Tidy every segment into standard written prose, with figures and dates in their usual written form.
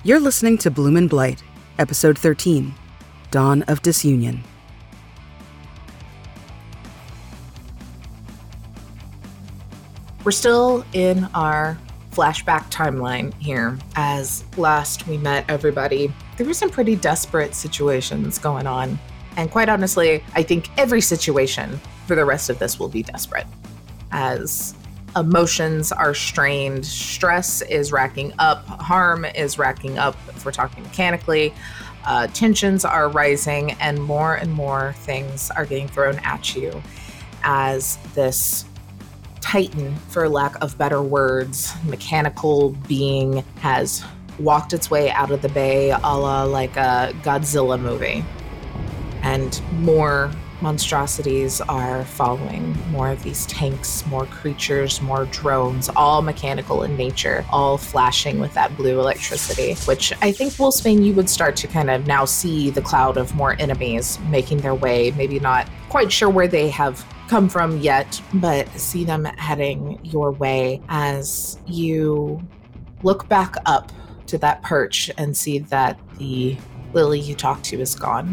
You're listening to Bloom and Blight, Episode 13, Dawn of Disunion. We're still in our flashback timeline here. As last we met everybody, there were some pretty desperate situations going on. And quite honestly, I think every situation for the rest of this will be desperate. As emotions are strained, stress is racking up, harm is racking up, if we're talking mechanically, tensions are rising, and more things are getting thrown at you as this Titan, for lack of better words, mechanical being has walked its way out of the bay, a la like a Godzilla movie. And more monstrosities are following. More of these tanks, more creatures, more drones, all mechanical in nature, all flashing with that blue electricity, which I think, Wolfsbane, you would start to kind of now see the cloud of more enemies making their way, maybe not quite sure where they have come from yet, but see them heading your way as you look back up to that perch and see that the Lily you talked to is gone.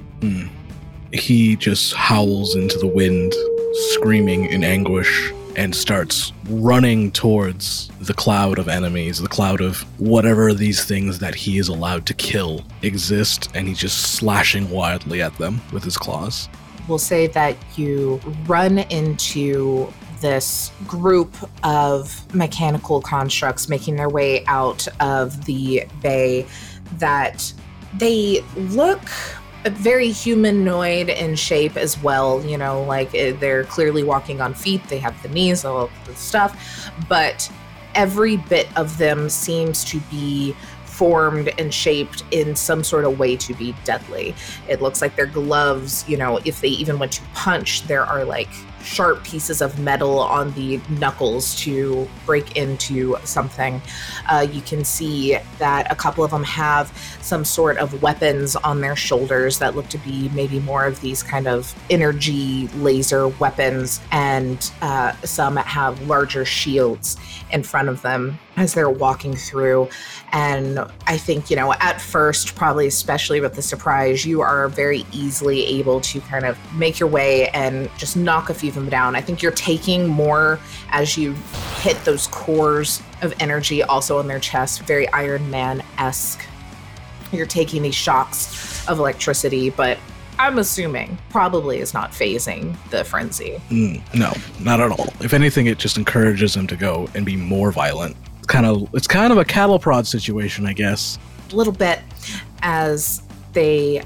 He just howls into the wind, screaming in anguish, and starts running towards the cloud of enemies, the cloud of whatever these things that he is allowed to kill exist, and he's just slashing wildly at them with his claws. We'll say that you run into this group of mechanical constructs making their way out of the bay that they look very humanoid in shape as well, you know, like they're clearly walking on feet, they have the knees, all the stuff, but every bit of them seems to be formed and shaped in some sort of way to be deadly. It looks like their gloves, you know, if they even went to punch, there are like sharp pieces of metal on the knuckles to break into something. You can see that a couple of them have some sort of weapons on their shoulders that look to be maybe more of these kind of energy laser weapons, and some have larger shields in front of them as they're walking through. And I think, you know, at first, probably especially with the surprise, you are very easily able to kind of make your way and just knock a few of them down. I think you're taking more as you hit those cores of energy also in their chest, very Iron Man-esque. You're taking these shocks of electricity, but I'm assuming probably is not phasing the frenzy. No, not at all. If anything, it just encourages him to go and be more violent. It's kind of a cattle prod situation, I guess. A little bit, as they,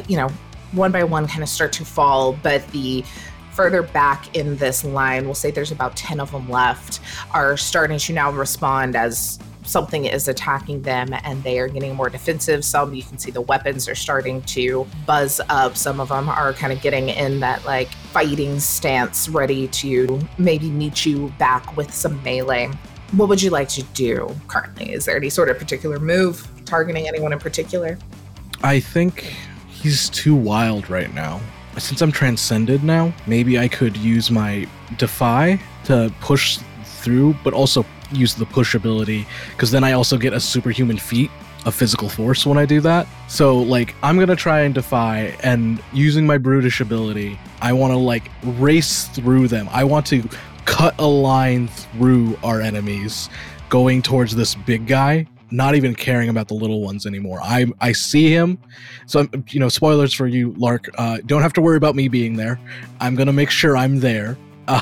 one by one kind of start to fall, but the further back in this line, we'll say there's about 10 of them left, are starting to now respond as something is attacking them, and they are getting more defensive. Some, you can see the weapons are starting to buzz up. Some of them are kind of getting in that like fighting stance, ready to maybe meet you back with some melee. What would you like to do currently? Is there any sort of particular move targeting anyone in particular? I think he's too wild right now. Since I'm transcended now, maybe I could use my Defy to push through, but also use the push ability, because then I also get a superhuman feat of physical force when I do that. So, like, I'm going to try and Defy, and using my Brutish ability, I want to, like, race through them. I want to cut a line through our enemies, going towards this big guy, not even caring about the little ones anymore. I see him, so spoilers for you, Lark. Don't have to worry about me being there. I'm gonna make sure I'm there,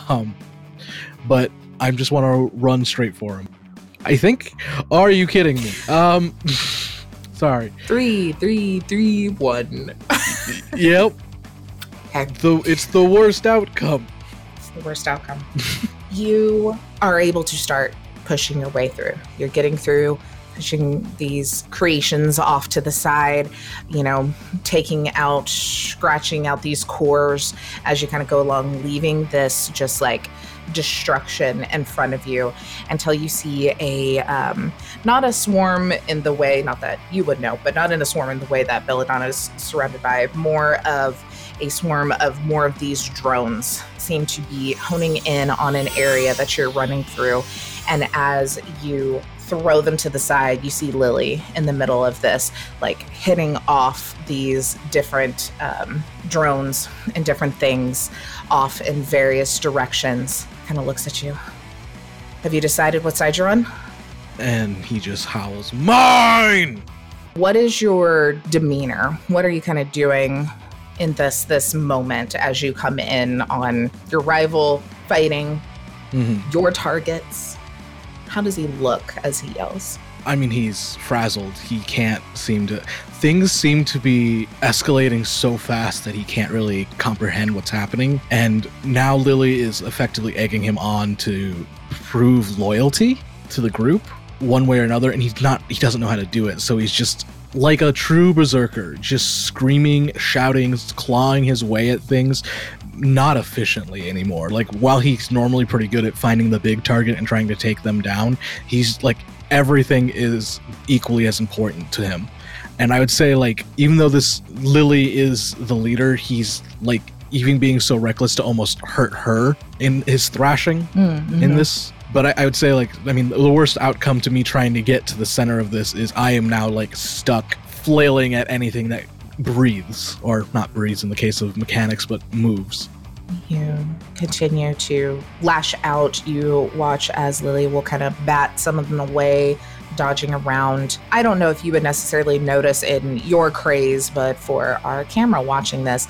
but I just want to run straight for him, I think. Are you kidding me? Sorry. 3, 1. Yep. Okay. It's the worst outcome. The worst outcome. You are able to start pushing your way through. You're getting through, pushing these creations off to the side, taking out, scratching out these cores as you kind of go along, leaving this just like destruction in front of you until you see not a swarm in the way, not that you would know, but not in a swarm in the way that Belladonna is surrounded by, more of a swarm of more of these drones seem to be honing in on an area that you're running through. And as you throw them to the side, you see Lily in the middle of this, like hitting off these different drones and different things off in various directions. Kind of looks at you. Have you decided what side you're on? And he just howls, "Mine!" What is your demeanor? What are you kind of doing in this moment as you come in on your rival fighting your targets? How does he look as he yells? I mean, he's frazzled. He can't seem to... Things seem to be escalating so fast that he can't really comprehend what's happening. And now Lily is effectively egging him on to prove loyalty to the group one way or another. And he doesn't know how to do it. So he's just like a true berserker, just screaming, shouting, clawing his way at things, not efficiently anymore. Like, while he's normally pretty good at finding the big target and trying to take them down, he's like, everything is equally as important to him. And I would say, like, even though this Lily is the leader, he's like even being so reckless to almost hurt her in his thrashing in this. But I would say, like, I mean, the worst outcome to me trying to get to the center of this is I am now, like, stuck flailing at anything that breathes, or not breathes in the case of mechanics, but moves. You continue to lash out. You watch as Lily will kind of bat some of them away, dodging around. I don't know if you would necessarily notice in your craze, but for our camera watching this,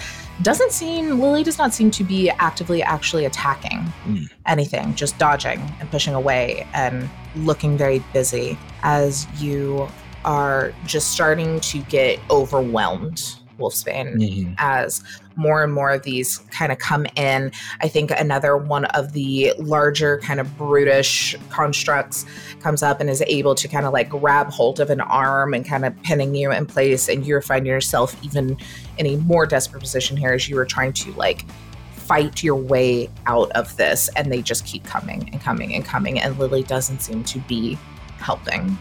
Lily does not seem to be actively actually attacking anything, just dodging and pushing away and looking very busy as you are just starting to get overwhelmed, Wolfsbane, as more and more of these kind of come in. I think another one of the larger kind of brutish constructs comes up and is able to kind of like grab hold of an arm and kind of pinning you in place. And you're finding yourself even in a more desperate position here as you were trying to like fight your way out of this. And they just keep coming and coming and coming. And Lily doesn't seem to be helping.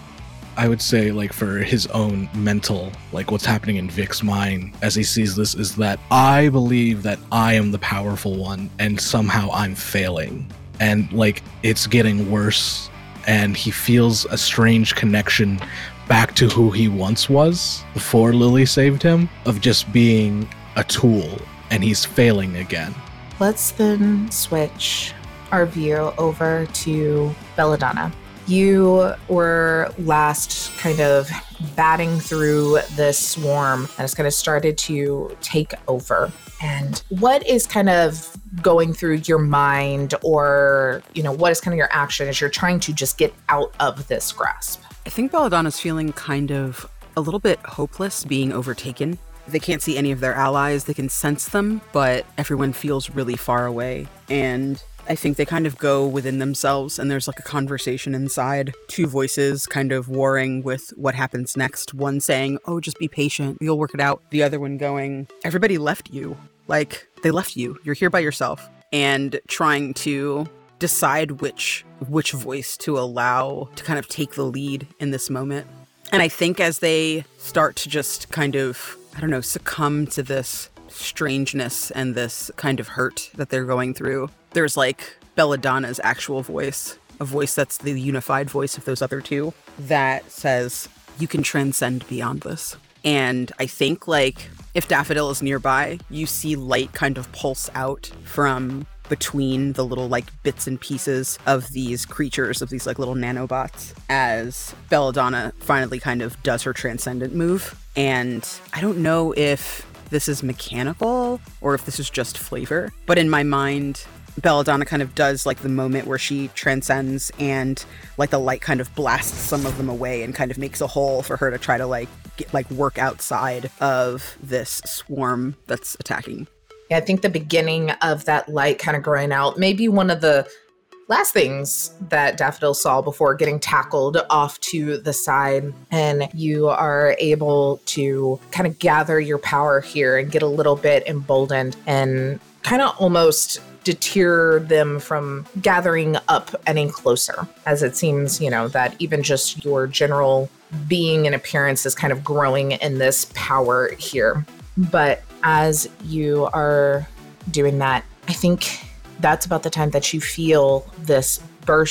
I would say, like, for his own mental, like, what's happening in Vic's mind as he sees this is that I believe that I am the powerful one and somehow I'm failing. And, like, it's getting worse. And he feels a strange connection back to who he once was before Lily saved him, of just being a tool, and he's failing again. Let's then switch our view over to Belladonna. You were last kind of batting through this swarm and it's kind of started to take over. And what is kind of going through your mind, or, you know, what is kind of your action as you're trying to just get out of this grasp? I think Belladonna's feeling kind of a little bit hopeless, being overtaken. They can't see any of their allies. They can sense them, but everyone feels really far away. And I think they kind of go within themselves, and there's like a conversation inside. Two voices kind of warring with what happens next. One saying, "Oh, just be patient. You'll work it out." The other one going, "Everybody left you. Like, they left you. You're here by yourself." And trying to decide which voice to allow to kind of take the lead in this moment. And I think as they start to just kind of, I don't know, succumb to this strangeness and this kind of hurt that they're going through, there's like Belladonna's actual voice, a voice that's the unified voice of those other two, that says, "You can transcend beyond this." And I think, like, if Daffodil is nearby, you see light kind of pulse out from between the little like bits and pieces of these creatures, of these like little nanobots, as Belladonna finally kind of does her transcendent move. And I don't know if this is mechanical or if this is just flavor, but in my mind, Belladonna kind of does like the moment where she transcends and like the light kind of blasts some of them away and kind of makes a hole for her to try to like get, like work outside of this swarm that's attacking. Yeah, I think the beginning of that light kind of growing out, maybe one of the last things that Daffodil saw before getting tackled off to the side. And you are able to kind of gather your power here and get a little bit emboldened and kind of almost deter them from gathering up any closer, as it seems, you know, that even just your general being and appearance is kind of growing in this power here. But as you are doing that, I think that's about the time that you feel this burst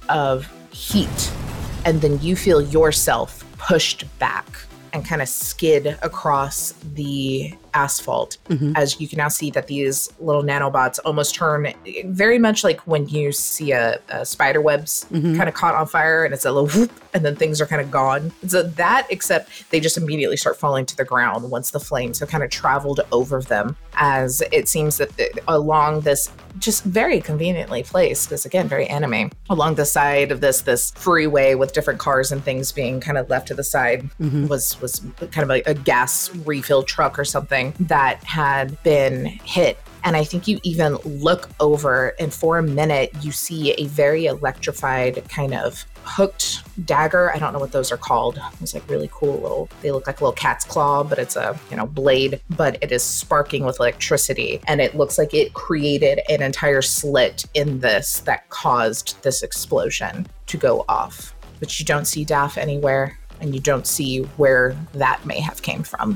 of heat, and then you feel yourself pushed back and kind of skid across the asphalt. As you can now see that these little nanobots almost turn very much like when you see a spider webs kind of caught on fire, and it's a little whoop, and then things are kind of gone. So that, except they just immediately start falling to the ground once the flames have kind of traveled over them, as it seems that along this just very conveniently placed, because again, very anime, along the side of this freeway with different cars and things being kind of left to the side was kind of a gas refill truck or something that had been hit. And I think you even look over, and for a minute, you see a very electrified kind of hooked dagger. I don't know what those are called. It's like really cool little, they look like a little cat's claw, but it's a, blade, but it is sparking with electricity. And it looks like it created an entire slit in this that caused this explosion to go off. But you don't see Daff anywhere, and you don't see where that may have came from.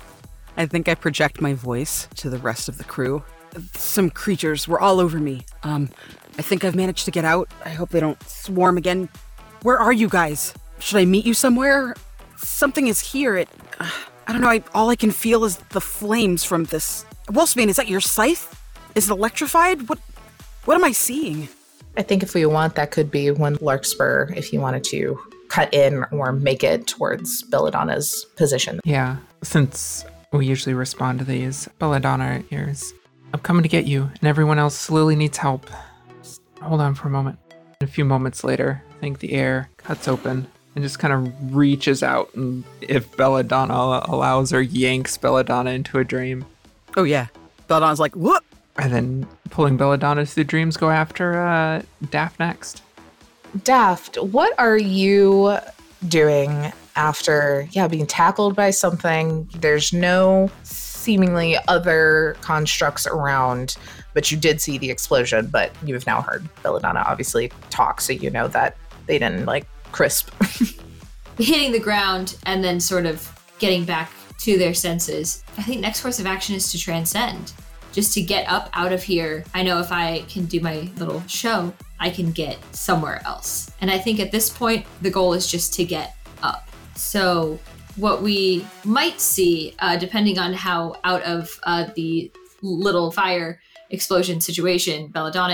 I think I project my voice to the rest of the crew. Some creatures were all over me. I think I've managed to get out. I hope they don't swarm again. Where are you guys? Should I meet you somewhere? Something is here. I don't know. All I can feel is the flames from this. Wolfsbane, is that your scythe? Is it electrified? What am I seeing? I think if we want, that could be one Larkspur, if you wanted to cut in or make it towards Belladonna's position. Yeah, since we usually respond to these, Belladonna hears, I'm coming to get you, and everyone else, Lily needs help. Just hold on for a moment. A few moments later, I think the air cuts open and just kind of reaches out, and if Belladonna allows her, yanks Belladonna into a dream. Oh yeah. Belladonna's like, whoop! And then pulling Belladonna to the dreams, go after Daft next. Daft, what are you doing after, being tackled by something? There's no seemingly other constructs around, but you did see the explosion, but you have now heard Belladonna obviously talk, so you know that they didn't crisp. Hitting the ground and then sort of getting back to their senses. I think next course of action is to transcend. Just to get up out of here. I know if I can do my little show, I can get somewhere else. And I think at this point, the goal is just to get up. So what we might see, depending on how out of the little fire explosion situation Belladonna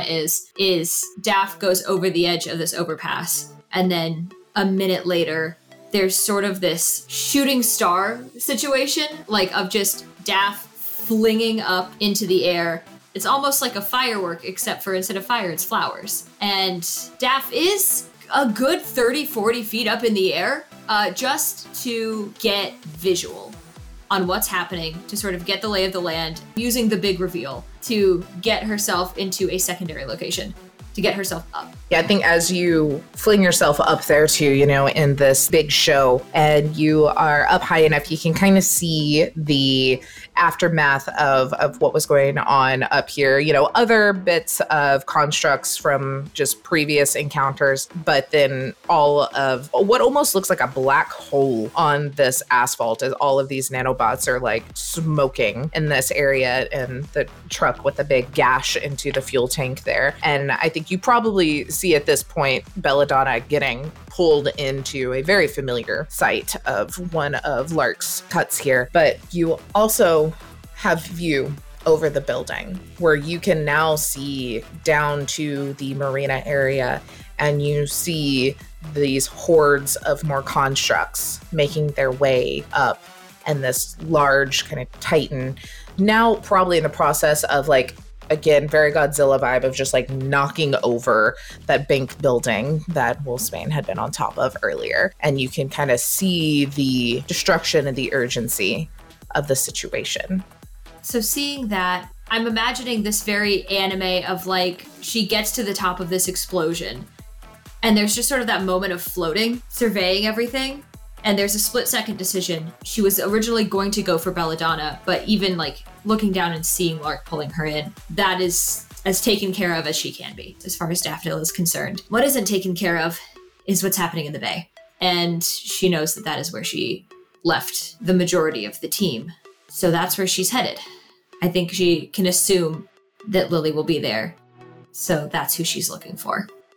is Daff goes over the edge of this overpass. And then a minute later, there's sort of this shooting star situation, of just Daff flinging up into the air. It's almost like a firework, except for instead of fire, it's flowers. And Daff is a good 30, 40 feet up in the air, just to get visual on what's happening, to sort of get the lay of the land, using the big reveal to get herself into a secondary location, to get herself up. Yeah, I think as you fling yourself up there too, in this big show, and you are up high enough, you can kind of see the aftermath of what was going on up here, other bits of constructs from just previous encounters, but then all of what almost looks like a black hole on this asphalt as all of these nanobots are smoking in this area, and the truck with the big gash into the fuel tank there. And I think you probably see at this point Belladonna getting pulled into a very familiar site of one of Lark's cuts here, but you also have view over the building where you can now see down to the marina area, and you see these hordes of more constructs making their way up, and this large kind of Titan now probably in the process of again, very Godzilla vibe of just knocking over that bank building that Wolfsbane had been on top of earlier. And you can kind of see the destruction and the urgency of the situation. So seeing that, I'm imagining this very anime of she gets to the top of this explosion and there's just sort of that moment of floating, surveying everything. And there's a split-second decision. She was originally going to go for Belladonna, but even looking down and seeing Lark pulling her in, that is as taken care of as she can be, as far as Daffodil is concerned. What isn't taken care of is what's happening in the bay. And she knows that is where she left the majority of the team. So that's where she's headed. I think she can assume that Lily will be there. So that's who she's looking for.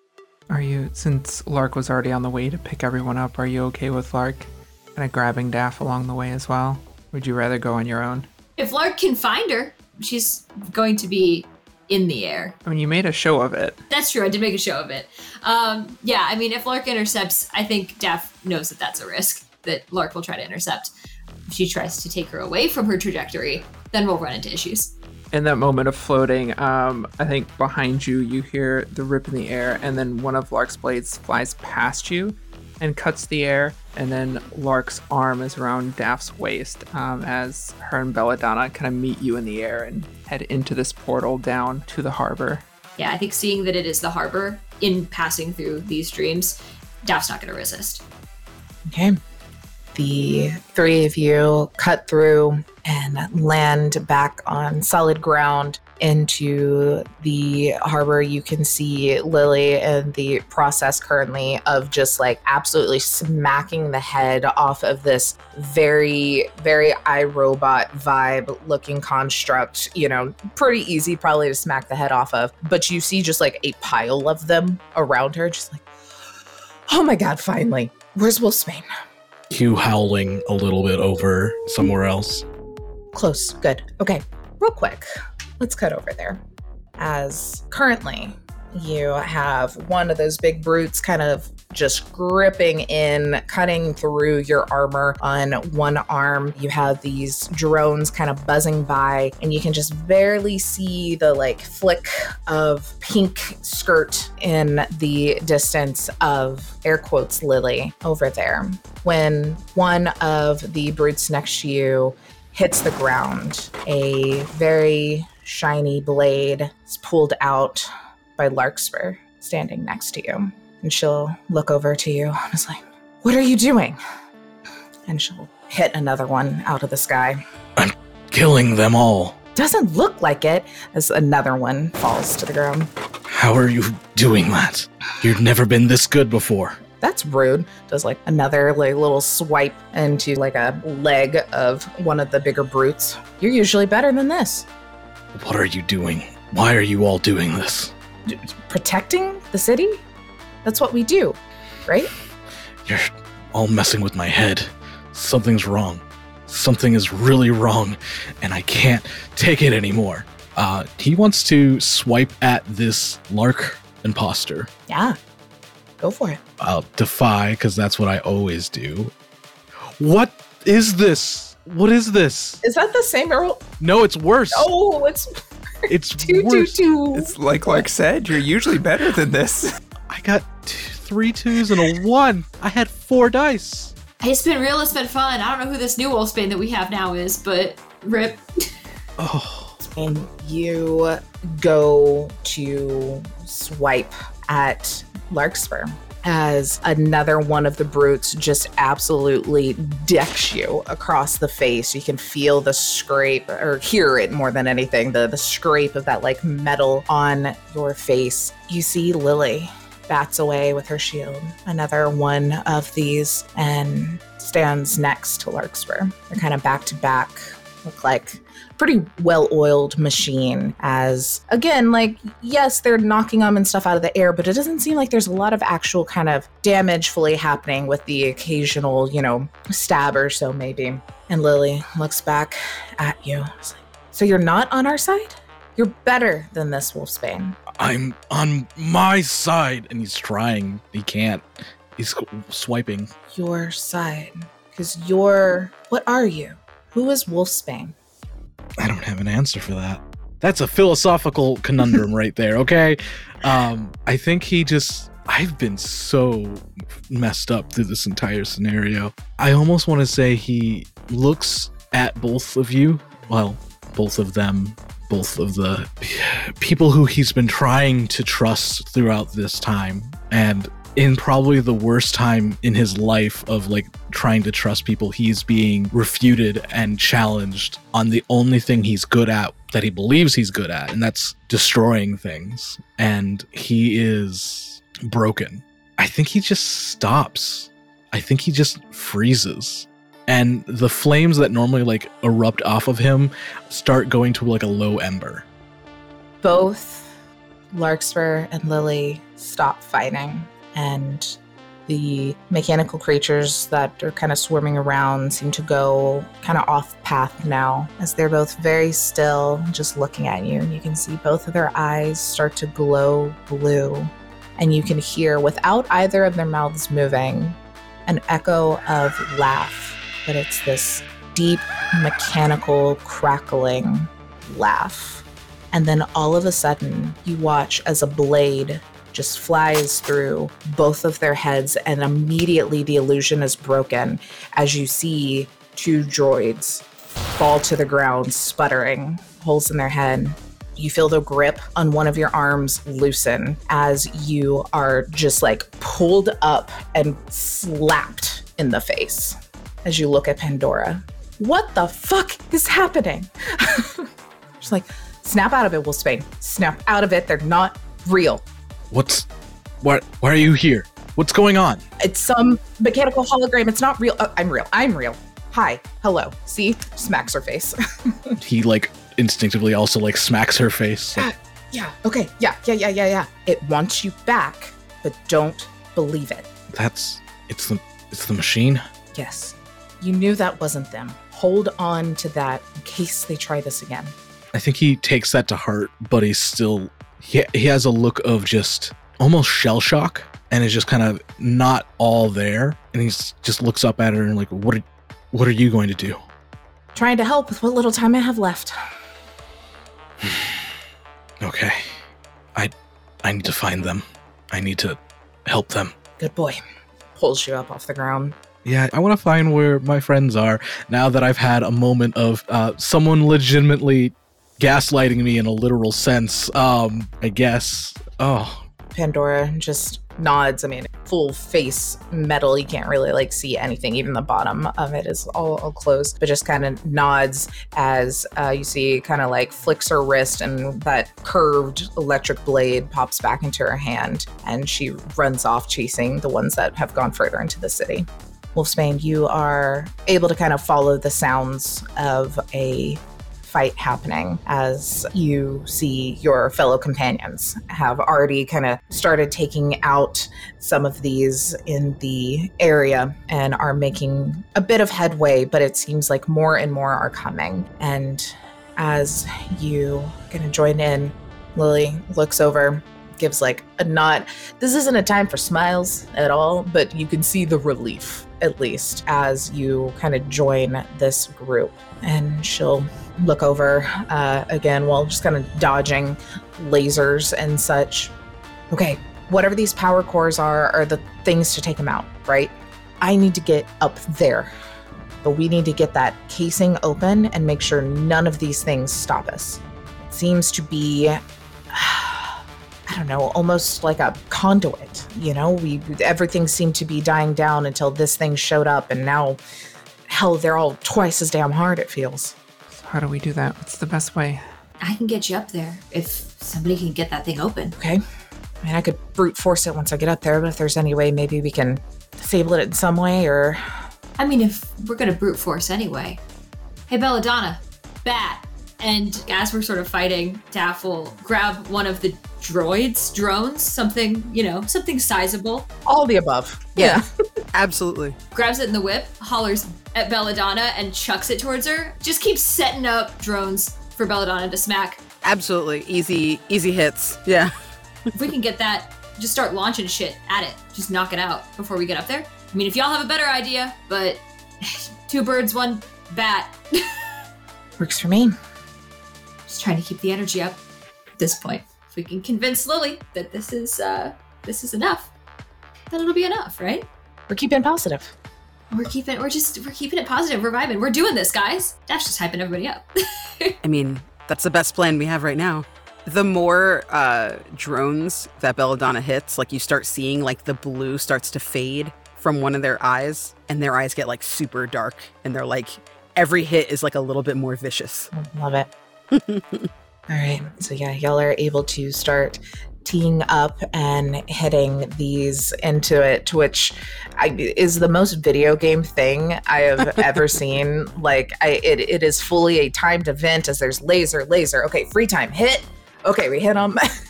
Since Lark was already on the way to pick everyone up, are you okay with Lark kind of grabbing Daff along the way as well? Would you rather go on your own? If Lark can find her, she's going to be in the air. I mean, you made a show of it. That's true. I did make a show of it. Yeah, I mean, if Lark intercepts, I think Daff knows that that's a risk that Lark will try to intercept. If she tries to take her away from her trajectory, then we'll run into issues. In that moment of floating, I think behind you, you hear the rip in the air, and then one of Lark's blades flies past you and cuts the air, and then Lark's arm is around Daff's waist as her and Belladonna kind of meet you in the air and head into this portal down to the harbor. Yeah, I think seeing that it is the harbor in passing through these dreams, Daff's not going to resist. Okay. The three of you cut through and land back on solid ground into the harbor. You can see Lily in the process currently of just like absolutely smacking the head off of this very, very iRobot vibe looking construct, pretty easy probably to smack the head off of. But you see just like a pile of them around her, just like, oh my God, finally. Where's Wolfsbane? Hugh howling a little bit over somewhere else. Close. Good. Okay. Real quick. Let's cut over there. As currently you have one of those big brutes kind of just gripping in, cutting through your armor on one arm. You have these drones kind of buzzing by, and you can just barely see the like flick of pink skirt in the distance of air quotes Lily over there. When one of the brutes next to you hits the ground, a very shiny blade is pulled out by Larkspur standing next to you. And she'll look over to you and is like, what are you doing? And she'll hit another one out of the sky. I'm killing them all. Doesn't look like it, as another one falls to the ground. How are you doing that? You've never been this good before. That's rude. Does like another like little swipe into like a leg of one of the bigger brutes. You're usually better than this. What are you doing? Why are you all doing this? Protecting the city? That's what we do, right? You're all messing with my head. Something's wrong. Something is really wrong, and I can't take it anymore. He wants to swipe at this Lark imposter. Yeah, go for it. I'll defy, because that's what I always do. What is this? What is this? Is that the same roll? No, it's worse. Oh, it's worse. 2. It's like Lark said, you're usually better than this. I got 3 2s and a 1. I had 4 dice. It's been real. It's been fun. I don't know who this new Wolfsbane that we have now is, but rip. Oh. And you go to swipe at Larkspur as another one of the brutes just absolutely decks you across the face. You can feel the scrape, or hear it more than anything, the scrape of that like metal on your face. You see Lily bats away with her shield. Another one of these and stands next to Larkspur. They're kind of back to back, look like pretty well-oiled machine as, again, like, yes, they're knocking them and stuff out of the air, but it doesn't seem like there's a lot of actual kind of damage fully happening with the occasional, stab or so maybe. And Lily looks back at you. It's like, so you're not on our side? You're better than this Wolfsbane. I'm on my side. And he's trying. He can't. He's swiping. Your side. Because what are you? Who is Wolfsbane? I don't have an answer for that. That's a philosophical conundrum right there, okay? I think I've been so messed up through this entire scenario. I almost want to say he looks at both of you, well, both of them, both of the people who he's been trying to trust throughout this time, and in probably the worst time in his life of like trying to trust people, he's being refuted and challenged on the only thing he's good at, that he believes he's good at, and that's destroying things. And he is broken. I think he just stops. I think he just freezes. And the flames that normally like erupt off of him start going to like a low ember. Both Larkspur and Lily stop fighting, and the mechanical creatures that are kind of swarming around seem to go kind of off path now, as they're both very still, just looking at you. And you can see both of their eyes start to glow blue. And you can hear, without either of their mouths moving, an echo of laugh. But it's this deep, mechanical, crackling laugh. And then all of a sudden, you watch as a blade just flies through both of their heads, and immediately the illusion is broken as you see two droids fall to the ground, sputtering, holes in their head. You feel the grip on one of your arms loosen as you are just like pulled up and slapped in the face as you look at Pandora. What the fuck is happening? Just like, snap out of it, Wolfsbane. Snap out of it. They're not real. Why are you here? What's going on? It's some mechanical hologram. It's not real. I'm real. Hi. Hello. See? Smacks her face. He like instinctively also like smacks her face. Like, Yeah. Okay. Yeah. It wants you back, but don't believe it. It's the machine. Yes. You knew that wasn't them. Hold on to that in case they try this again. I think he takes that to heart, but he's still he has a look of just almost shell shock, and is just kind of not all there. And he just looks up at her and like, what are you going to do? Trying to help with what little time I have left. Okay. I need to find them. I need to help them. Good boy. Pulls you up off the ground. Yeah, I want to find where my friends are now that I've had a moment of someone legitimately gaslighting me in a literal sense. I guess. Oh. Pandora just nods. I mean, full face metal. You can't really like see anything. Even the bottom of it is all closed, but just kind of nods as you see kind of like flicks her wrist, and that curved electric blade pops back into her hand, and she runs off chasing the ones that have gone further into the city. Wolfsbane, you are able to kind of follow the sounds of a fight happening as you see your fellow companions have already kind of started taking out some of these in the area and are making a bit of headway, but it seems like more and more are coming. And as you kind of join in, Lily looks over, gives like a nod. This isn't a time for smiles at all, but you can see the relief, at least, as you kind of join this group. And she'll look over again while just kind of dodging lasers and such. Okay, whatever these power cores are the things to take them out, right? I need to get up there, but we need to get that casing open and make sure none of these things stop us. It seems to be, I don't know, almost like a conduit, you know? Everything seemed to be dying down until this thing showed up, and now, hell, they're all twice as damn hard, it feels. So how do we do that? What's the best way? I can get you up there if somebody can get that thing open. Okay. I mean, I could brute force it once I get up there, but if there's any way, maybe we can disable it in some way, or... I mean, if we're gonna brute force anyway. Hey, Belladonna, bat. And as we're sort of fighting, Daff will grab one of the drones, something sizable. All the above. Yeah. Absolutely. Grabs it in the whip, hollers at Belladonna, and chucks it towards her. Just keeps setting up drones for Belladonna to smack. Absolutely. Easy hits. Yeah. If we can get that, just start launching shit at it. Just knock it out before we get up there. I mean, if y'all have a better idea, but 2 birds, 1 bat. Works for me. Just trying to keep the energy up at this point. If we can convince Lily that this is enough, then it'll be enough, right? We're keeping positive. We're keeping it positive. We're vibing. We're doing this, guys. Dash just hyping everybody up. I mean, that's the best plan we have right now. The more drones that Belladonna hits, like you start seeing like the blue starts to fade from one of their eyes, and their eyes get like super dark, and they're like, every hit is like a little bit more vicious. Love it. All right. So yeah, y'all are able to start teeing up and hitting these into it, which is the most video game thing I have ever seen. Like it is fully a timed event as there's laser. Okay, free time, hit. Okay, we hit them.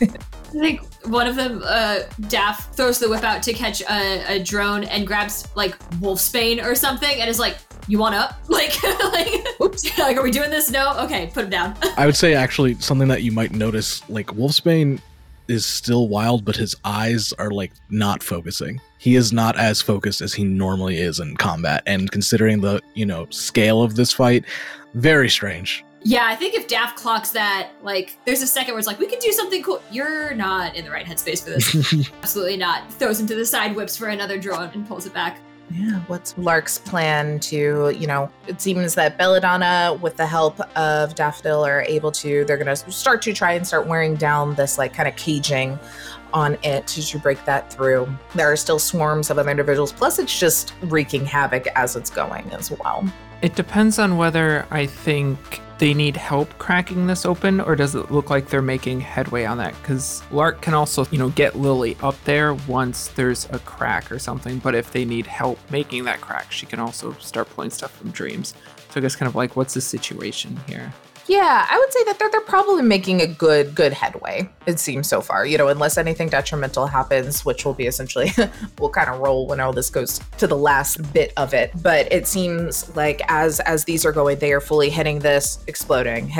I think one of them, Daff, throws the whip out to catch a drone and grabs like Wolfsbane or something and is like, "You want up?" Like, oops. Like, are we doing this? No? Okay, put him down. I would say actually something that you might notice, like Wolfsbane is still wild, but his eyes are like not focusing. He is not as focused as he normally is in combat. And considering the, scale of this fight, very strange. Yeah, I think if Daff clocks that, like, there's a second where it's like, we can do something cool. You're not in the right headspace for this. Absolutely not. Throws him to the side, whips for another drone, and pulls it back. Yeah, what's Lark's plan to, it seems that Belladonna, with the help of Daffodil, are able to, they're going to start wearing down this, like, kind of caging on it to break that through. There are still swarms of other individuals, plus it's just wreaking havoc as it's going as well. It depends on whether I think they need help cracking this open, or does it look like they're making headway on that? Because Lark can also, get Lily up there once there's a crack or something, but if they need help making that crack, she can also start pulling stuff from Dreams. So I guess kind of like, what's the situation here? Yeah, I would say that they're probably making a good headway, it seems so far, unless anything detrimental happens, which will be essentially, we'll kind of roll when all this goes to the last bit of it. But it seems like as these are going, they are fully hitting this, exploding,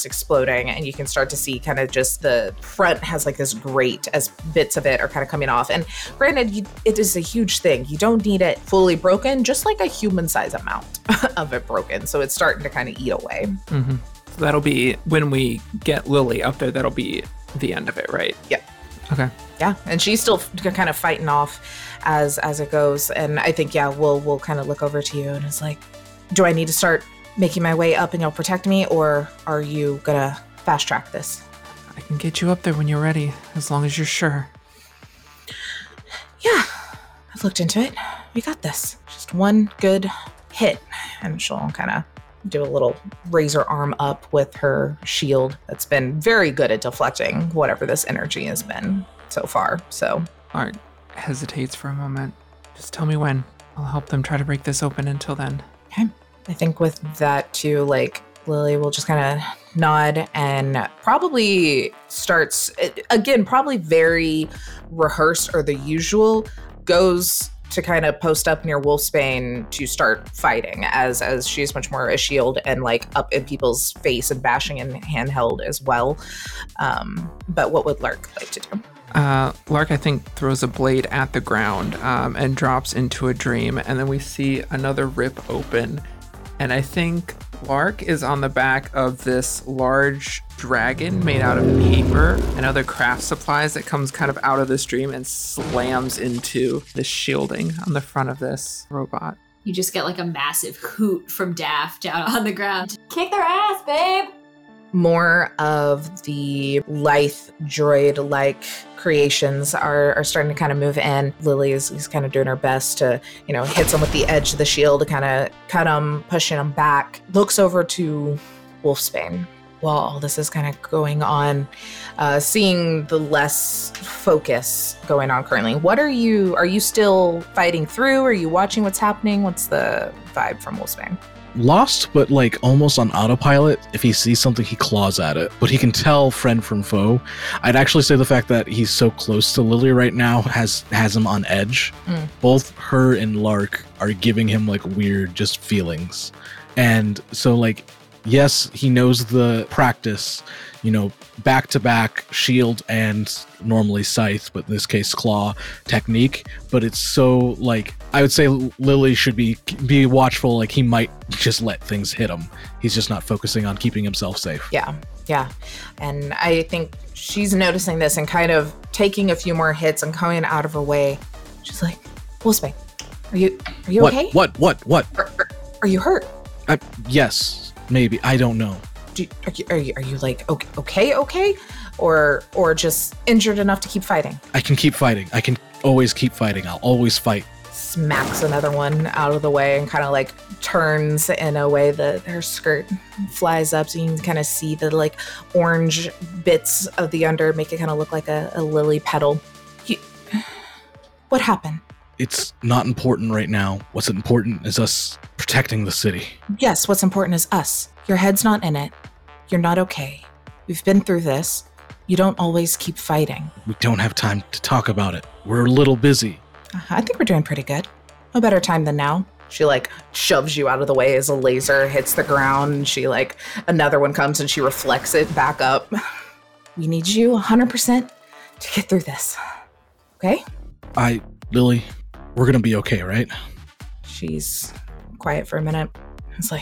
and you can start to see kind of just the front has like this grate as bits of it are kind of coming off. And granted, it is a huge thing. You don't need it fully broken, just like a human size amount of it broken. So it's starting to kind of eat away. Mm-hmm. So that'll be, when we get Lily up there, that'll be the end of it, right? Yep. Okay. Yeah, and she's still kind of fighting off as it goes. And I think, we'll kind of look over to you and it's like, do I need to start making my way up and you'll protect me, or are you gonna fast track this? I can get you up there when you're ready, as long as you're sure. Yeah, I've looked into it. We got this. Just one good hit, and she'll kind of do a little razor arm up with her shield that's been very good at deflecting whatever this energy has been so far. So Art hesitates for a moment. Just tell me when. I'll help them try to break this open until then. Okay. I think with that too, like, Lily will just kind of nod and probably starts, again, probably very rehearsed or the usual, goes to kind of post up near Wolfsbane to start fighting as she's much more a shield and like up in people's face and bashing in handheld as well. But what would Lark like to do? Lark, I think, throws a blade at the ground and drops into a dream. And then we see another rip open. And I think Lark is on the back of this large dragon made out of paper and other craft supplies that comes kind of out of this dream and slams into the shielding on the front of this robot. You just get like a massive hoot from Daff down on the ground. Kick their ass, babe! More of the lithe droid-like creations are starting to kind of move in. Lily is kind of doing her best to, hits him with the edge of the shield to kind of cut him, pushing him back. Looks over to Wolfsbane while all this is kind of going on, seeing the less focus going on currently. Are you still fighting through? Are you watching what's happening? What's the vibe from Wolfsbane? Lost, but like almost on autopilot. If he sees something, he claws at it, but he can tell friend from foe. I'd actually say the fact that he's so close to Lily right now has him on edge. Both her and Lark are giving him like weird just feelings. And so like, yes, he knows the practice, back to back shield and normally scythe, but in this case claw technique. But it's so like, I would say Lily should be watchful. Like he might just let things hit him. He's just not focusing on keeping himself safe. Yeah. And I think she's noticing this and kind of taking a few more hits and coming out of her way. She's like, Wolfsbane, are you okay? What? Are you hurt? Yes, maybe. I don't know. Are you like okay, or just injured enough to keep fighting? I can keep fighting. I can always keep fighting. I'll always fight. Smacks another one out of the way and kind of like turns in a way that her skirt flies up, so you can kind of see the like orange bits of the under make it kind of look like a lily petal. What happened? It's not important right now. What's important is us protecting the city. Yes, what's important is us. Your head's not in it. You're not okay. We've been through this. You don't always keep fighting. We don't have time to talk about it. We're a little busy. I think we're doing pretty good. No better time than now. She shoves you out of the way as a laser hits the ground, and she another one comes and she reflects it back up. We need you 100% to get through this. Okay? Lily, we're gonna be okay, right? She's quiet for a minute. It's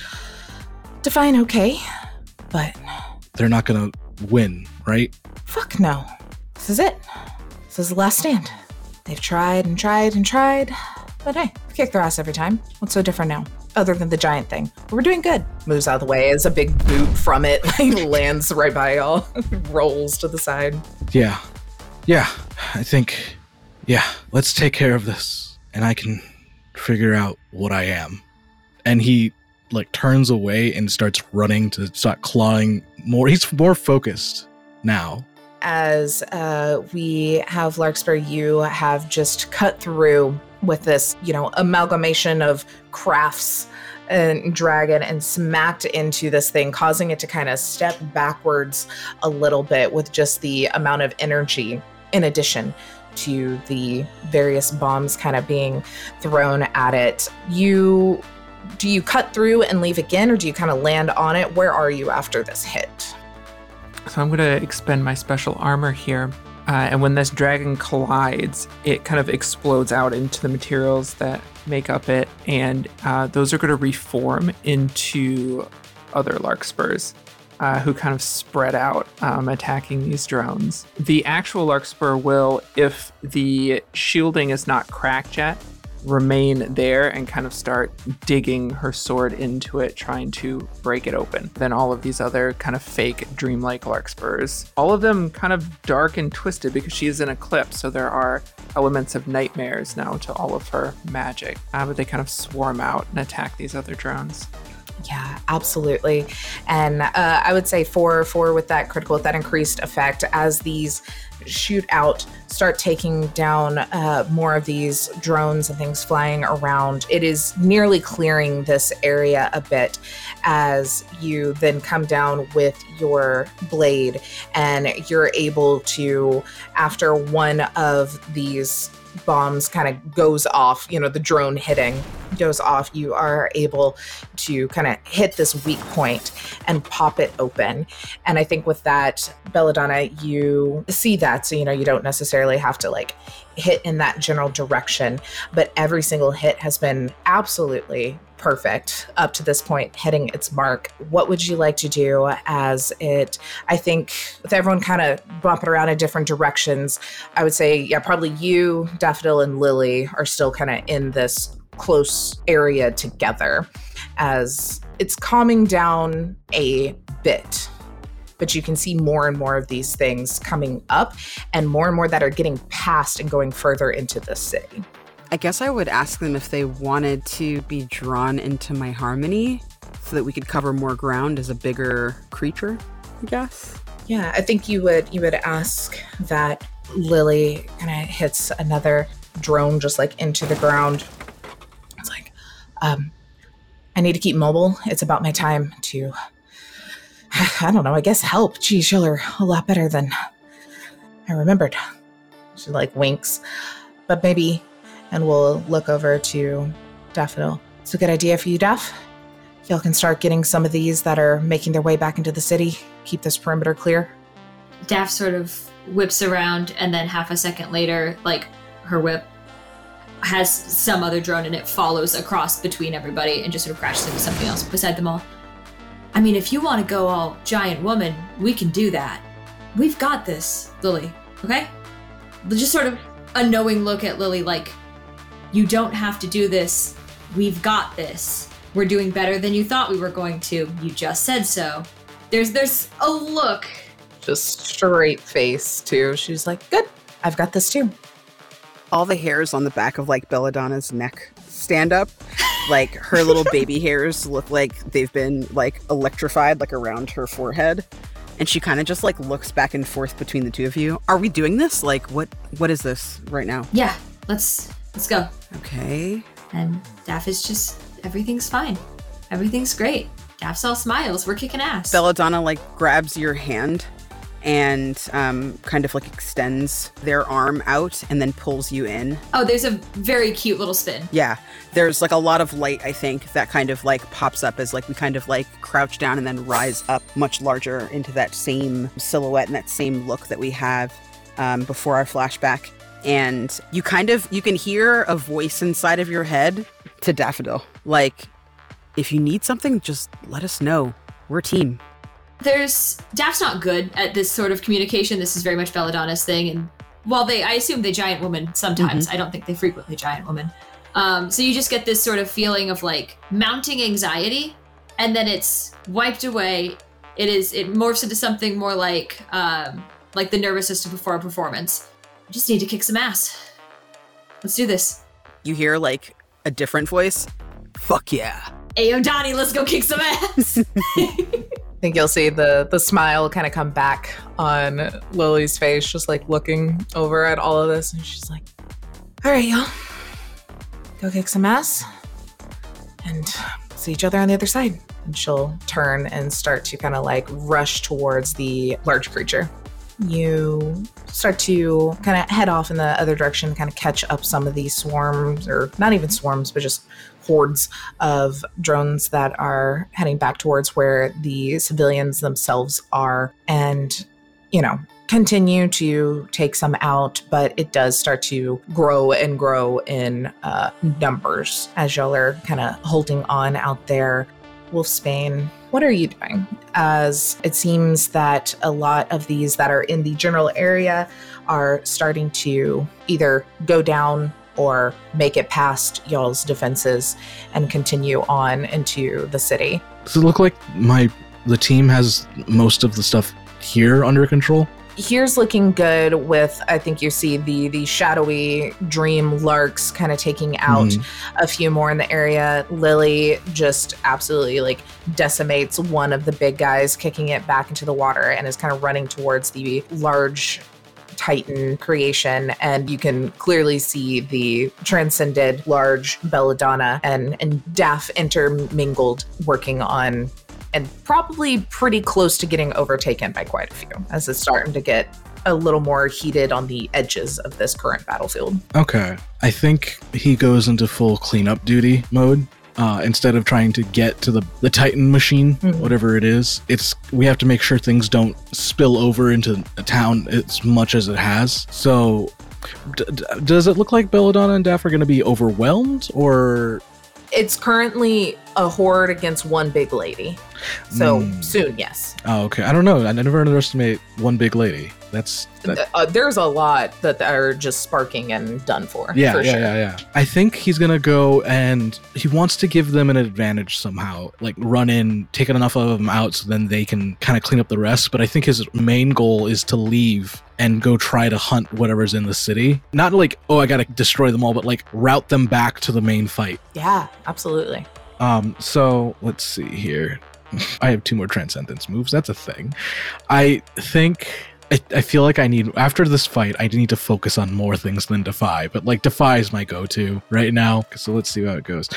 define okay, but... They're not gonna win, right? Fuck no. This is it. This is the last stand. They've tried and tried and tried, but hey, we kick their ass every time. What's so different now? Other than the giant thing. We're doing good. Moves out of the way as a big boot from it lands right by y'all. Rolls to the side. Yeah, I think, let's take care of this, and I can figure out what I am. And he, turns away and starts running to start clawing more. He's more focused now. As we have Larkspur, you have just cut through with this, amalgamation of crafts and dragon and smacked into this thing, causing it to kind of step backwards a little bit with just the amount of energy in addition to the various bombs kind of being thrown at it. Do you cut through and leave again, or do you kind of land on it? Where are you after this hit? So I'm going to expend my special armor here. And when this dragon collides, it kind of explodes out into the materials that make up it. And those are going to reform into other Larkspurs who kind of spread out, attacking these drones. The actual Larkspur will, if the shielding is not cracked yet, remain there and kind of start digging her sword into it, trying to break it open. Then all of these other kind of fake dreamlike Larkspurs, all of them kind of dark and twisted because she is in eclipse, so there are elements of nightmares now to all of her magic, but they kind of swarm out and attack these other drones. Yeah, absolutely. And I would say 4 with that critical, with that increased effect, as these shoot out, start taking down more of these drones and things flying around. It is nearly clearing this area a bit as you then come down with your blade, and you're able to, after one of these bombs kind of goes off, the drone hitting goes off, you are able to kind of hit this weak point and pop it open. And I think with that, Belladonna, you see that, so you don't necessarily have to hit in that general direction, but every single hit has been absolutely perfect up to this point, hitting its mark. What would you like to do as it, I think with everyone kind of bumping around in different directions, I would say, probably you, Daffodil, and Lily are still kind of in this close area together as it's calming down a bit. But you can see more and more of these things coming up, and more that are getting past and going further into the city. I guess I would ask them if they wanted to be drawn into my harmony so that we could cover more ground as a bigger creature, I guess. Yeah, I think you would ask that. Lily kind of hits another drone just into the ground. It's I need to keep mobile. It's about my time to, I don't know, I guess help. Geez, y'all are a lot better than I remembered. She winks, but maybe. And we'll look over to Daffodil. It's a good idea for you, Daff. Y'all can start getting some of these that are making their way back into the city. Keep this perimeter clear. Daff sort of whips around, and then half a second later, her whip has some other drone, and it follows across between everybody and just sort of crashes into something else beside them all. I mean, if you want to go all giant woman, we can do that. We've got this, Lily, okay? Just sort of a knowing look at Lily, you don't have to do this. We've got this. We're doing better than you thought we were going to. You just said so. There's a look. Just straight face, too. She's good. I've got this, too. All the hairs on the back of Belladonna's neck stand up. Her little baby hairs look like they've been electrified around her forehead. And she kind of just looks back and forth between the two of you. Are we doing this? What is this right now? Yeah, let's go. Okay. And Daff is just, everything's fine. Everything's great. Daff's all smiles. We're kicking ass. Belladonna grabs your hand and kind of like extends their arm out and then pulls you in. Oh, there's a very cute little spin. Yeah, there's like a lot of light, I think, that kind of like pops up as like we kind of like crouch down and then rise up much larger into that same silhouette and that same look that we have before our flashback. And you can hear a voice inside of your head to Daffodil. Like, if you need something, just let us know. We're a team. Daph's not good at this sort of communication. This is very much Belladonna's thing. And while I assume they giant woman sometimes, I don't think they frequently giant woman. So you just get this sort of feeling of like mounting anxiety, and then it's wiped away. It morphs into something more like the nervous system before a performance. I just need to kick some ass. Let's do this. You hear like a different voice. Fuck yeah. Ayo, Donnie, let's go kick some ass. I think you'll see the smile kind of come back on Lily's face, just like looking over at all of this. And she's like, all right, y'all, go kick some ass and see each other on the other side. And she'll turn and start to kind of like rush towards the large creature. You start to kind of head off in the other direction, kind of catch up some of these swarms, or not even swarms, but just hordes of drones that are heading back towards where the civilians themselves are, and, continue to take some out, but it does start to grow and grow in numbers as y'all are kind of holding on out there. Wolfsbane, what are you doing? As it seems that a lot of these that are in the general area are starting to either go down or make it past y'all's defenses and continue on into the city. Does it look like the team has most of the stuff here under control? Here's looking good with, I think you see the shadowy dream larks kind of taking out a few more in the area. Lily just absolutely like decimates one of the big guys, kicking it back into the water, and is kind of running towards the large Titan creation, and you can clearly see the transcended large Belladonna and Daff intermingled, working on and probably pretty close to getting overtaken by quite a few, as it's starting to get a little more heated on the edges of this current battlefield. Okay. I think he goes into full cleanup duty mode. Instead of trying to get to the Titan machine, whatever it is, we have to make sure things don't spill over into a town as much as it has. So does it look like Belladonna and Daff are going to be overwhelmed, or... It's currently a horde against one big lady. So soon, yes. Oh, okay. I don't know. I never underestimate one big lady. There's a lot that are just sparking and done for. Yeah. I think he's going to go, and he wants to give them an advantage somehow. Like run in, take enough of them out so then they can kind of clean up the rest. But I think his main goal is to leave and go try to hunt whatever's in the city. Not like, I got to destroy them all, but like route them back to the main fight. Yeah, absolutely. So let's see here. I have 2 more Transcendence moves. That's a thing. I think... I feel like after this fight, I need to focus on more things than Defy, but like Defy is my go-to right now. So let's see how it goes.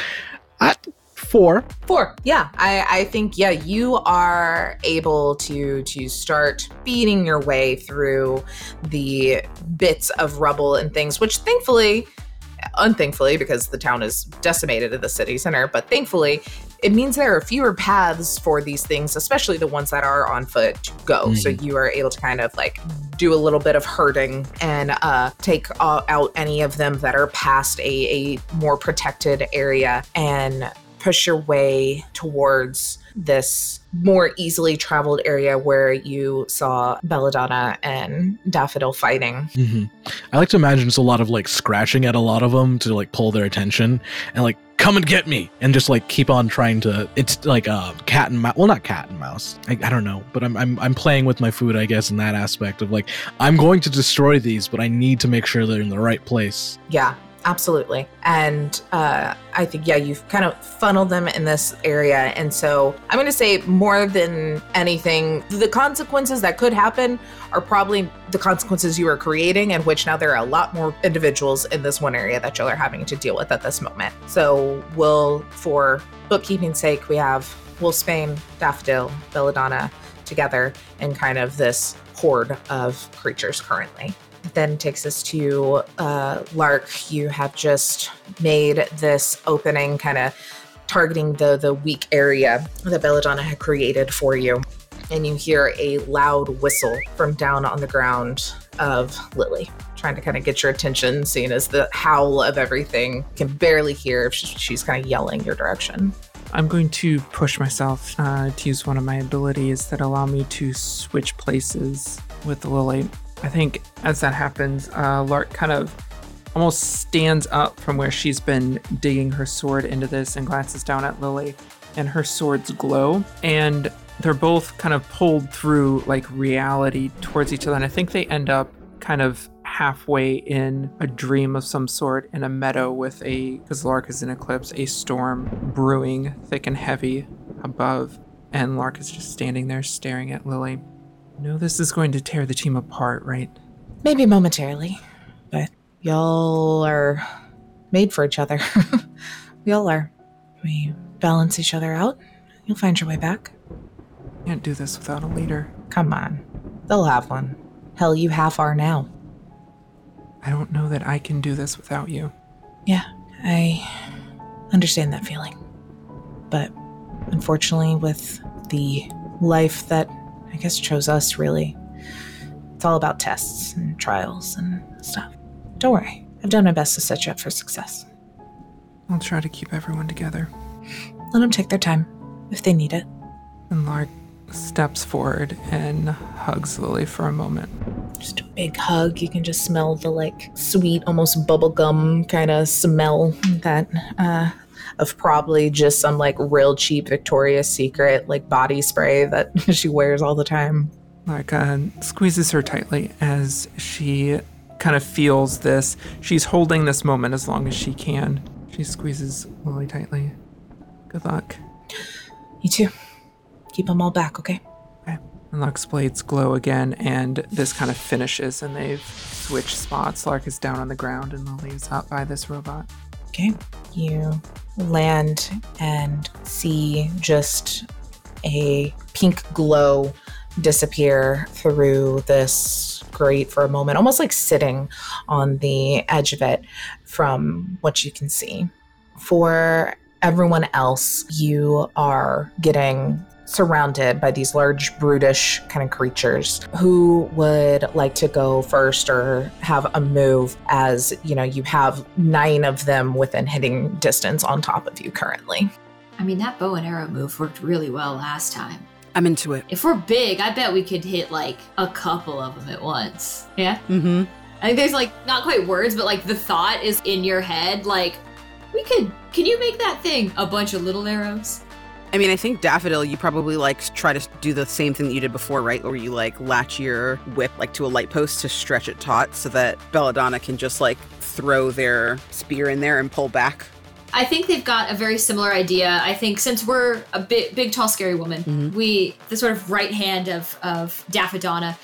4. Yeah. I think, you are able to start beating your way through the bits of rubble and things, which unthankfully, because the town is decimated at the city center, but thankfully, it means there are fewer paths for these things, especially the ones that are on foot, to go. So you are able to kind of like do a little bit of herding and take out any of them that are past a more protected area and push your way towards this more easily traveled area where you saw Belladonna and Daffodil fighting. I like to imagine it's a lot of like scratching at a lot of them to like pull their attention and like, come and get me, and just like keep on trying to. It's like cat and mouse. Well, not cat and mouse. I don't know, but I'm playing with my food, I guess, in that aspect of like, I'm going to destroy these, but I need to make sure they're in the right place. Yeah. Absolutely. And I think, you've kind of funneled them in this area. And so I'm going to say more than anything, the consequences that could happen are probably the consequences you are creating, in which now there are a lot more individuals in this one area that y'all are having to deal with at this moment. So for bookkeeping's sake, we have Wolfsbane, Daffodil, Belladonna together in kind of this horde of creatures currently. Then takes us to Lark. You have just made this opening, kind of targeting the weak area that Belladonna had created for you. And you hear a loud whistle from down on the ground of Lily, trying to kind of get your attention, seeing as the howl of everything can barely hear if she's kind of yelling your direction. I'm going to push myself to use one of my abilities that allow me to switch places with Lily. I think as that happens, Lark kind of almost stands up from where she's been digging her sword into this and glances down at Lily, and her swords glow, and they're both kind of pulled through like reality towards each other. And I think they end up kind of halfway in a dream of some sort in a meadow with because Lark is in eclipse, a storm brewing thick and heavy above. And Lark is just standing there staring at Lily. No, this is going to tear the team apart, right? Maybe momentarily, but y'all are made for each other. We all are. We balance each other out. You'll find your way back. Can't do this without a leader. Come on. They'll have one. Hell, you half are now. I don't know that I can do this without you. Yeah, I understand that feeling. But unfortunately, with the life that I guess chose us, really, it's all about tests and trials and stuff. Don't worry. I've done my best to set you up for success. I'll try to keep everyone together. Let them take their time if they need it. And Lark steps forward and hugs Lily for a moment. Just a big hug. You can just smell the like sweet, almost bubblegum kind of smell that of probably just some like real cheap Victoria's Secret like body spray that she wears all the time. Lark squeezes her tightly as she kind of feels this. She's holding this moment as long as she can. She squeezes Lily tightly. Good luck. You too. Keep them all back, okay? Okay. And Lark's blades glow again, and this kind of finishes, and they've switched spots. Lark is down on the ground, and Lily is out by this robot. Okay. You land and see just a pink glow disappear through this grate for a moment, almost like sitting on the edge of it from what you can see. For everyone else, you are getting surrounded by these large, brutish kind of creatures. Who would like to go first or have a move, as you know, you have 9 of them within hitting distance on top of you currently? I mean, that bow and arrow move worked really well last time. I'm into it. If we're big, I bet we could hit like a couple of them at once. Yeah? Mm-hmm. I think there's like not quite words, but like the thought is in your head, like, can you make that thing a bunch of little arrows? I mean, I think Daffodil, you probably like try to do the same thing that you did before, right? Where you like latch your whip like to a light post to stretch it taut so that Belladonna can just like throw their spear in there and pull back. I think they've got a very similar idea. I think since we're a big, tall, scary woman, the sort of right hand of Daffodonna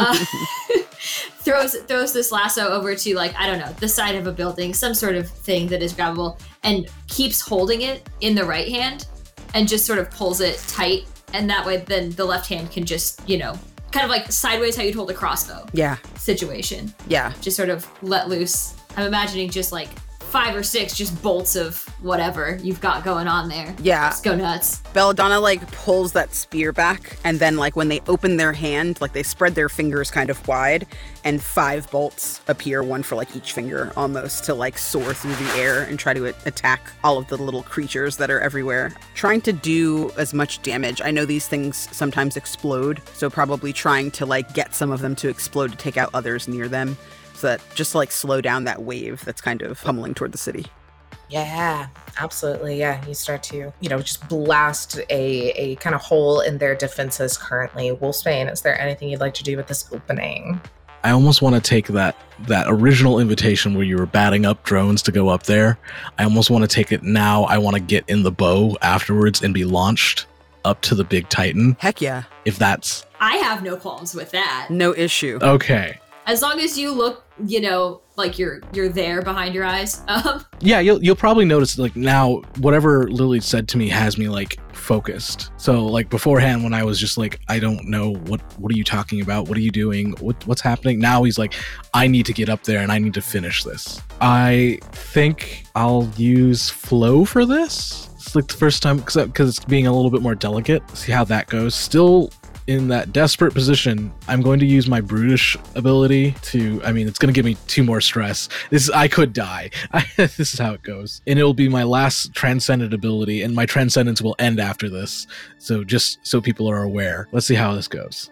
throws this lasso over to like, I don't know, the side of a building, some sort of thing that is grabbable, and keeps holding it in the right hand and just sort of pulls it tight. And that way then the left hand can just, you know, kind of like sideways how you'd hold a crossbow. Yeah. Situation. Yeah. Just sort of let loose. I'm imagining just like 5 or 6 just bolts of whatever you've got going on there. Yeah. Just go nuts. Belladonna like pulls that spear back, and then like when they open their hand, like they spread their fingers kind of wide, and 5 bolts appear, one for like each finger almost, to like soar through the air and try to attack all of the little creatures that are everywhere, trying to do as much damage. I know these things sometimes explode, so probably trying to like get some of them to explode to take out others near them. So that just like slow down that wave that's kind of pummeling toward the city. Yeah, absolutely. Yeah, you start to, you know, just blast a kind of hole in their defenses currently. Wolfsbane, is there anything you'd like to do with this opening? I almost want to take that original invitation where you were batting up drones to go up there. I almost want to take it now. I want to get in the bow afterwards and be launched up to the big Titan. Heck yeah. If that's... I have no qualms with that. No issue. Okay. As long as you look, you know, like you're there behind your eyes. Yeah, you'll probably notice like now whatever Lily said to me has me like focused. So like beforehand when I was just like, I don't know what are you talking about? What are you doing? What's happening? Now he's like, I need to get up there and I need to finish this. I think I'll use flow for this. It's like the first time because it's being a little bit more delicate. See how that goes. Still in that desperate position, I'm going to use my brutish ability to, it's going to give me 2 more stress. I could die. This is how it goes. And it will be my last transcendent ability, and my transcendence will end after this. So just so people are aware. Let's see how this goes.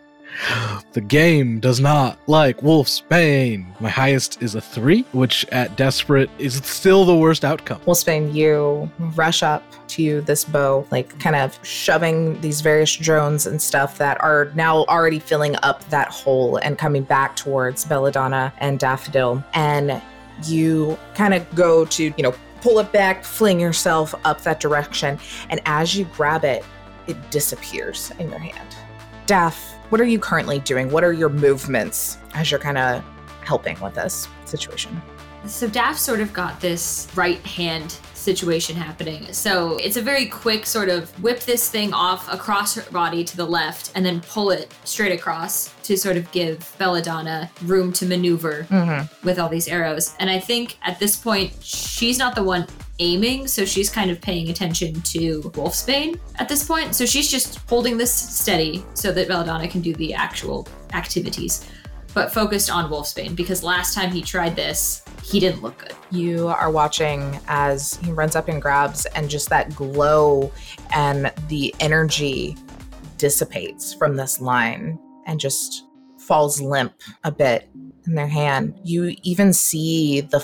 The game does not like Wolfsbane. My highest is a 3, which at desperate is still the worst outcome. Wolfsbane, you rush up to this bow, like kind of shoving these various drones and stuff that are now already filling up that hole and coming back towards Belladonna and Daffodil. And you kind of go to, pull it back, fling yourself up that direction. And as you grab it, it disappears in your hand. Daff, what are you currently doing? What are your movements as you're kind of helping with this situation? So Daff sort of got this right hand situation happening. So it's a very quick sort of whip this thing off across her body to the left and then pull it straight across to sort of give Belladonna room to maneuver with all these arrows. And I think at this point, she's not the one aiming, so she's kind of paying attention to Wolfsbane at this point. So she's just holding this steady so that Belladonna can do the actual activities, but focused on Wolfsbane because last time he tried this, he didn't look good. You are watching as he runs up and grabs, and just that glow and the energy dissipates from this line and just falls limp a bit in their hand. You even see the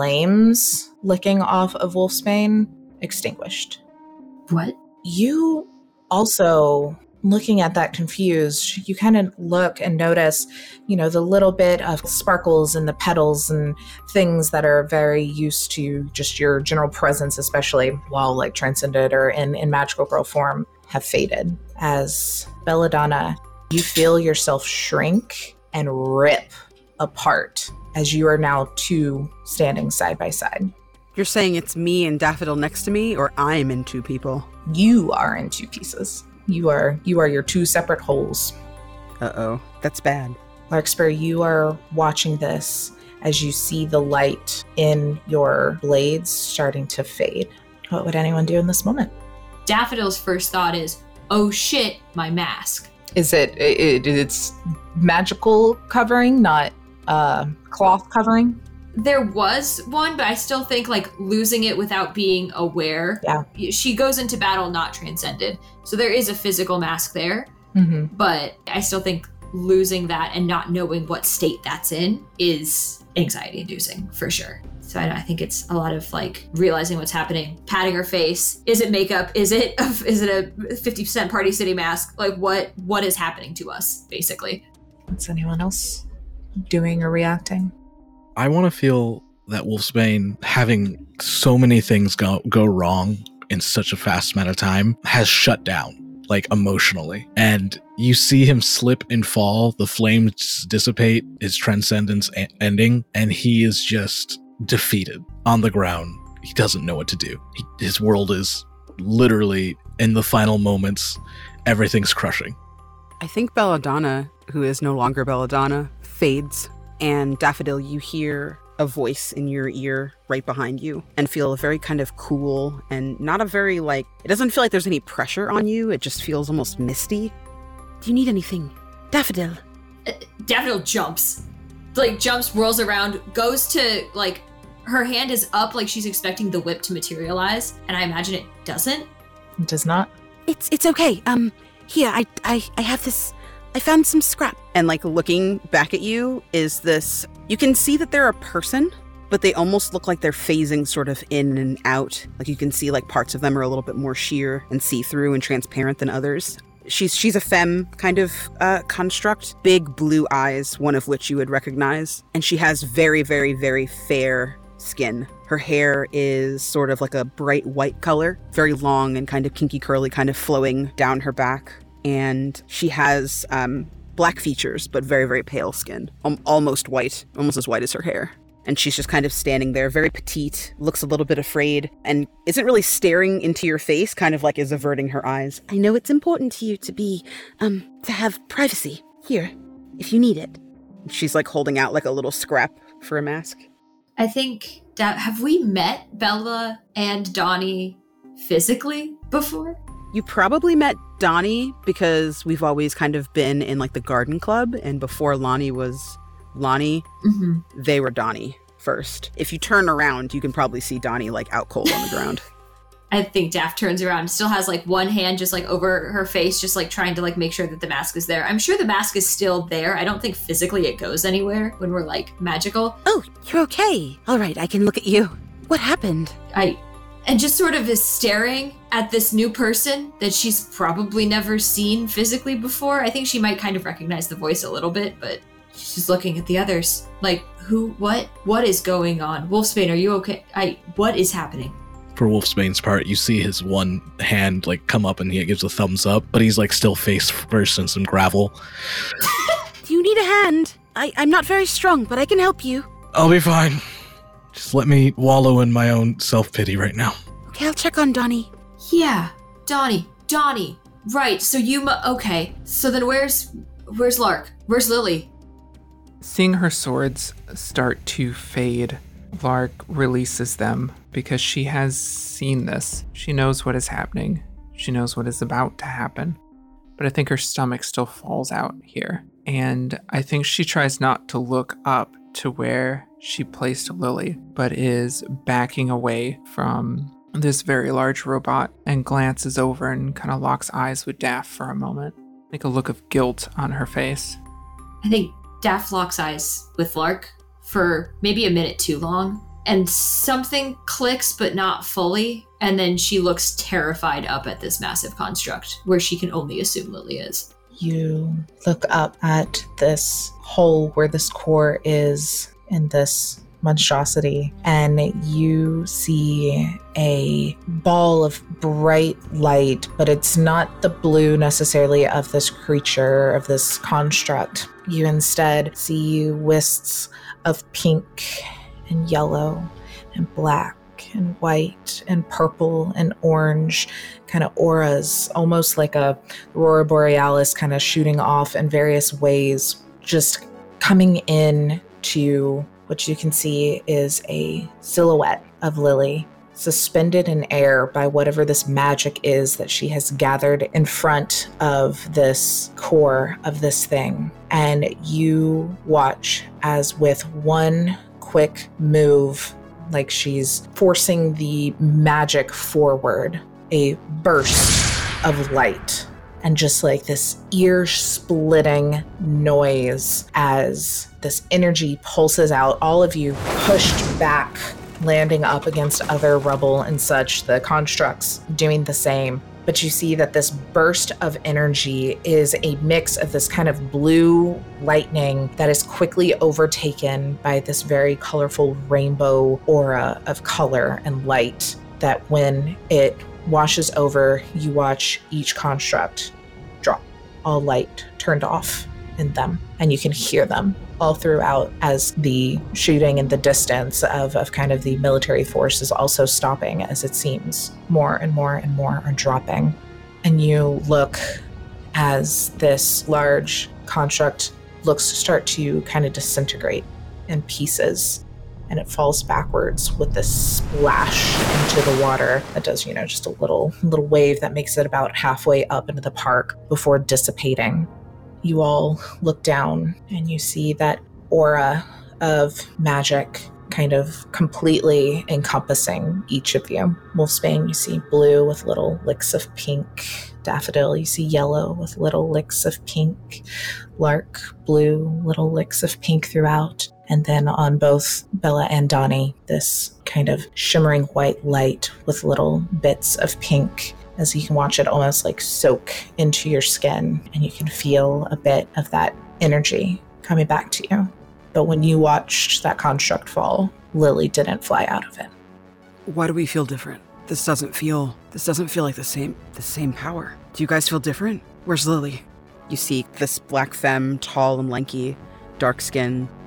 flames licking off of Wolfsbane extinguished. What? You also, looking at that confused, you kind of look and notice, the little bit of sparkles in the petals and things that are very used to just your general presence, especially while like transcended or in magical girl form, have faded. As Belladonna, you feel yourself shrink and rip apart as you are now 2 standing side by side. You're saying it's me and Daffodil next to me, or I'm in 2 people? You are in 2 pieces. You are your 2 separate holes. Uh-oh, that's bad. Larkspur, you are watching this as you see the light in your blades starting to fade. What would anyone do in this moment? Daffodil's first thought is, oh shit, my mask. Is it's magical covering, not cloth covering? There was one, but I still think like losing it without being aware. Yeah. She goes into battle not transcended. So there is a physical mask there, but I still think losing that and not knowing what state that's in is anxiety inducing for sure. So I think it's a lot of like realizing what's happening, patting her face. Is it makeup? Is it a 50% Party City mask? Like what is happening to us basically? Is anyone else doing or reacting? I want to feel that Wolfsbane, having so many things go wrong in such a fast amount of time, has shut down, like emotionally. And you see him slip and fall, the flames dissipate, his transcendence ending, and he is just defeated on the ground. He doesn't know what to do. His world is literally, in the final moments, everything's crushing. I think Belladonna, who is no longer Belladonna, fades. And Daffodil, you hear a voice in your ear right behind you and feel very kind of cool and not a very it doesn't feel like there's any pressure on you. It just feels almost misty. Do you need anything? Daffodil. Daffodil jumps, whirls around, goes to her hand is up like she's expecting the whip to materialize. And I imagine it doesn't. It does not. It's okay. Here, I have this. I found some scrap. And looking back at you is this, you can see that they're a person, but they almost look like they're phasing sort of in and out. You can see parts of them are a little bit more sheer and see-through and transparent than others. She's a femme kind of construct, big blue eyes, one of which you would recognize. And she has very, very, very fair skin. Her hair is sort of like a bright white color, very long and kind of kinky curly, kind of flowing down her back. And she has black features, but very, very pale skin. Almost white, almost as white as her hair. And she's just kind of standing there, very petite, looks a little bit afraid, and isn't really staring into your face, kind of like is averting her eyes. I know it's important to you to be, to have privacy. Here, if you need it. She's like holding out like a little scrap for a mask. I think, have we met Bella and Donnie physically before? You probably met Donnie because we've always kind of been in like the garden club, and before Lonnie was Lonnie, they were Donnie first. If you turn around, you can probably see Donnie like out cold on the ground. I think Daff turns around, still has like one hand just like over her face, just like trying to like make sure that the mask is there. I'm sure the mask is still there. I don't think physically it goes anywhere when we're like magical. Oh, you're okay. All right, I can look at you. What happened? And just sort of is staring at this new person that she's probably never seen physically before. I think she might kind of recognize the voice a little bit, but she's just looking at the others. Like, who, what is going on? Wolfsbane, are you okay? What is happening? For Wolfsbane's part, you see his one hand like come up and he gives a thumbs up, but he's like still face first in some gravel. Do you need a hand? I'm not very strong, but I can help you. I'll be fine. Just let me wallow in my own self-pity right now. Okay, I'll check on Donnie. Yeah, Donnie. Right, so okay. So then where's Lark? Where's Lily? Seeing her swords start to fade, Lark releases them because she has seen this. She knows what is happening. She knows what is about to happen. But I think her stomach still falls out here. And I think she tries not to look up to where she placed Lily, but is backing away from this very large robot and glances over and kind of locks eyes with Daff for a moment. Like a look of guilt on her face. I think Daff locks eyes with Lark for maybe a minute too long, and something clicks but not fully, and then she looks terrified up at this massive construct where she can only assume Lily is. You look up at this hole where this core is in this monstrosity, and you see a ball of bright light, but it's not the blue necessarily of this creature, of this construct. You instead see wisps of pink and yellow and black and white and purple and orange kind of auras, almost like a aurora borealis kind of shooting off in various ways, just coming in to what you can see is a silhouette of Lily suspended in air by whatever this magic is that she has gathered in front of this core of this thing. And you watch as with one quick move, like she's forcing the magic forward, a burst of light and just like this ear-splitting noise as this energy pulses out, all of you pushed back, landing up against other rubble and such, the constructs doing the same. But you see that this burst of energy is a mix of this kind of blue lightning that is quickly overtaken by this very colorful rainbow aura of color and light that when it washes over, you watch each construct drop, all light turned off in them, and you can hear them all throughout as the shooting in the distance of kind of the military force is also stopping, as it seems more and more and more are dropping. And you look as this large construct looks to start to kind of disintegrate in pieces, and it falls backwards with this splash into the water that does, just a little wave that makes it about halfway up into the park before dissipating. You all look down and you see that aura of magic kind of completely encompassing each of you. Wolfsbane, you see blue with little licks of pink. Daffodil, you see yellow with little licks of pink. Lark, blue, little licks of pink throughout. And then on both Bella and Donnie, this kind of shimmering white light with little bits of pink, as you can watch it almost like soak into your skin, and you can feel a bit of that energy coming back to you. But when you watched that construct fall, Lily didn't fly out of it. Why do we feel different? This doesn't feel like the same power. Do you guys feel different? Where's Lily? You see this black femme, tall and lanky, dark skin,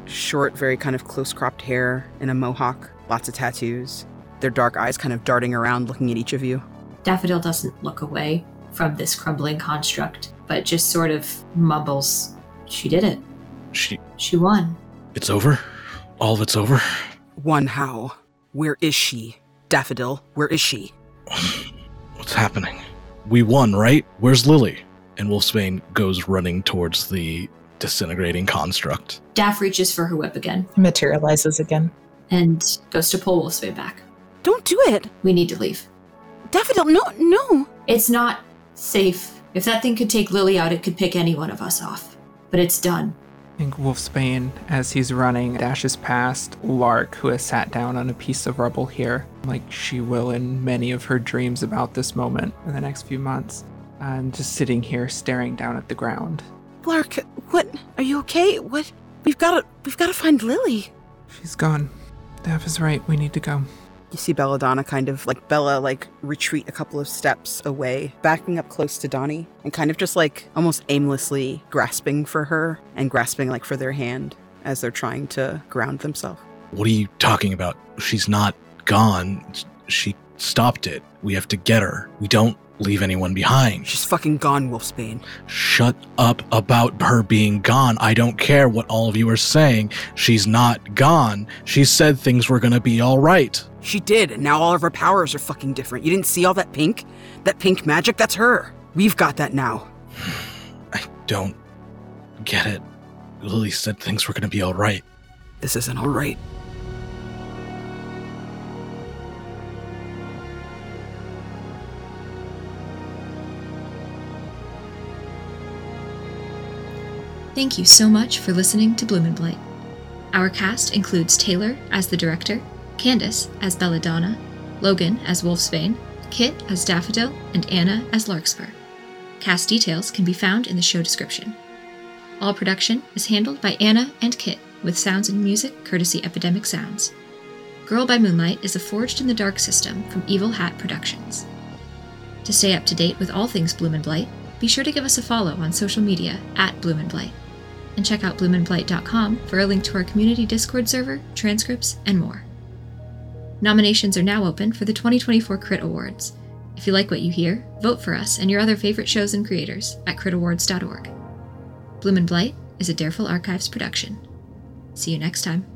Short, very kind of close-cropped hair and a mohawk, lots of tattoos. Their dark eyes kind of darting around, looking at each of you. Daffodil doesn't look away from this crumbling construct, but just sort of mumbles, "She did it. She won." It's over? All of it's over? One how? Where is she? Daffodil, where is she? What's happening? We won, right? Where's Lily? And Wolfsbane goes running towards the disintegrating construct. Daff reaches for her whip again Materializes again. and goes to pull Wolfsbane back. Don't do it! We need to leave. Daffodil, no! It's not safe. If that thing could take Lily out, it could pick any one of us off. But it's done. I think Wolfsbane, as he's running, dashes past Lark, who has sat down on a piece of rubble here, like she will in many of her dreams about this moment in the next few months, and just sitting here staring down at the ground. Lark, what? Are you okay? What? We've got to find Lily. She's gone. Daff is right. We need to go. You see Belladonna kind of Bella retreat a couple of steps away, backing up close to Donnie and kind of just almost aimlessly grasping for her and grasping for their hand as they're trying to ground themselves. What are you talking about? She's not gone. She stopped it. We have to get her. We don't leave anyone behind. She's fucking gone, Wolfsbane. Shut up about her being gone. I don't care what all of you are saying. She's not gone. She said things were gonna be all right. She did, and now all of her powers are fucking different. You didn't see all that pink? That pink magic? That's her. We've got that now. I don't get it. Lily said things were gonna be all right. This isn't all right. Thank you so much for listening to Bloom and Blight. Our cast includes Taylor as the director, Candace as Belladonna, Logan as Wolfsbane, Kit as Daffodil, and Anna as Larkspur. Cast details can be found in the show description. All production is handled by Anna and Kit, with sounds and music courtesy Epidemic Sounds. Girl by Moonlight is a Forged in the Dark system from Evil Hat Productions. To stay up to date with all things Bloom and Blight, be sure to give us a follow on social media @Bloom and Blight. And check out bloomandblight.com for a link to our community Discord server, transcripts, and more. Nominations are now open for the 2024 Crit Awards. If you like what you hear, vote for us and your other favorite shows and creators at critawards.org. Bloom and Blight is a Dareful Archives production. See you next time.